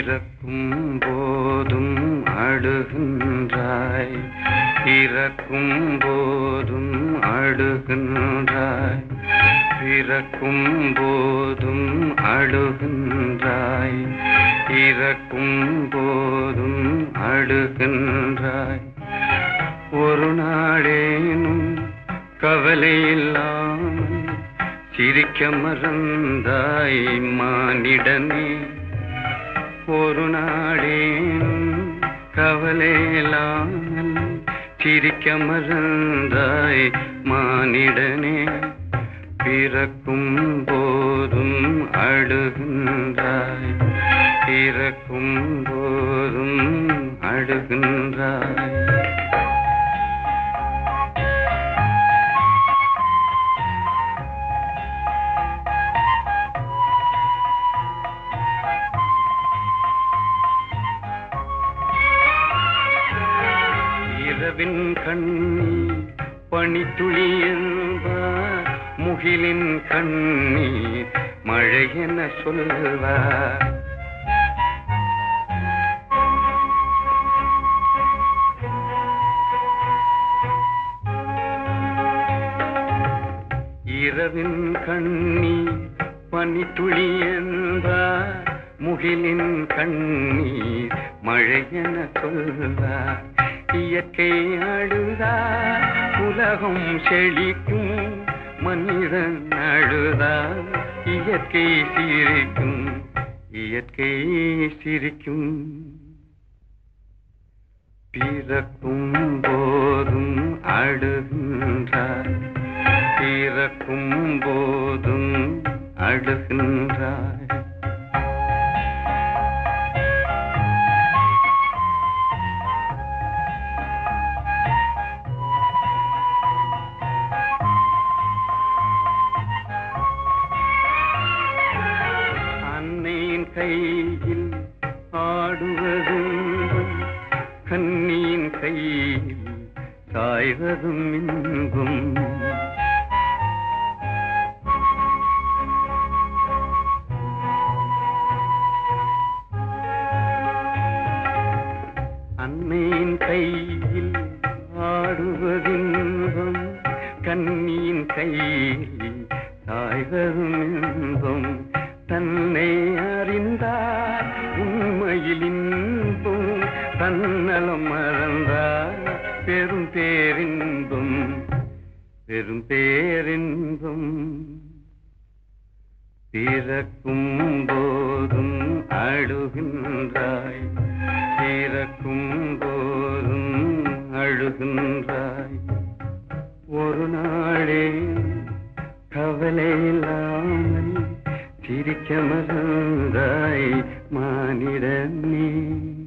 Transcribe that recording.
பிறக்கும் போதும் அழுகின்றாய், இறக்கும் போதும் அழுகின்றாய், பிறக்கும் போதும் அழுகின்றாய், இறக்கும் போதும் அழுகின்றாய். ஒரு நாளேனும் கவலை இல்லாமல் சிரிக்க மறந்தாய் மானிடனே. ஒரு நாளேனும் கவலை இல்லாமல் சிரிக்க மறந்தாய் மானிடனே. பிறக்கும் போதும் அழுகின்றாய், இறக்கும் போதும் அழுகின்றாய். இரவின் கண்ணீர் பனித்துளி என்பார், முகிலின் கண்ணீர் மழை என சொல்வார். இரவின் கண்ணீர் பனித்துளி என்பார், முகிலின் கண்ணீர் மழை என சொல்வார். இயற்கை அழுதார் உலகம் செழிக்கும், மனிதன் அழுதார் இயற்கை சிரிக்கும், இயற்கை சிரிக்கும். பிறக்கும் போதும் அழுகின்றாய், பிறக்கும் போதும் அழுகின்றாய். கையில் ஆடுவதும் கண்ணியின் கையில் சாய்வதும் இன்பம். அன்னையின் கையில் ஆடுவதின்பம், கண்ணியின் கையில் சாய்வதும் இன்பம். தன்னை அறிந்தார் உண்மையில் இன்பம், தன்னலம் மறந்தார் பெரும் பேரின்பம், பெரும் பேரின்பம். பிறக்கும் போதும் அழுகின்றாய், பிறக்கும் போதும் அழுகின்றாய். ஒரு நாளே கவலை இல்லாமல் சிரிக்க மறந்தாய் மானிடனே.